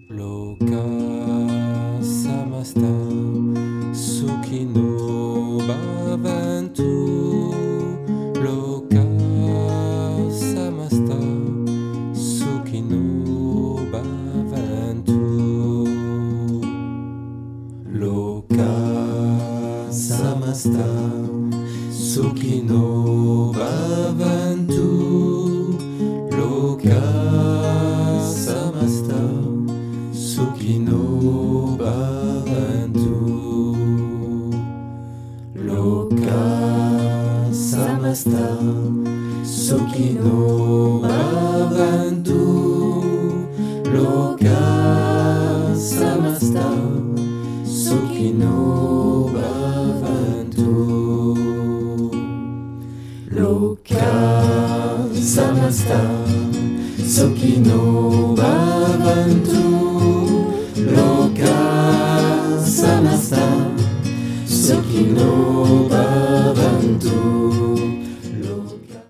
Loka samasta sukhino bhavantu. Loka samasta sukhino bhavantu. Loka samasta sukhino bhavantu. Loka samasta sukhino bhavantu. Loka samasta sukhino bhavantu. Loka samasta sukhino bhavantu. Loka samasta sukhino bhavantu. Loka samasta sukhino bhavantu.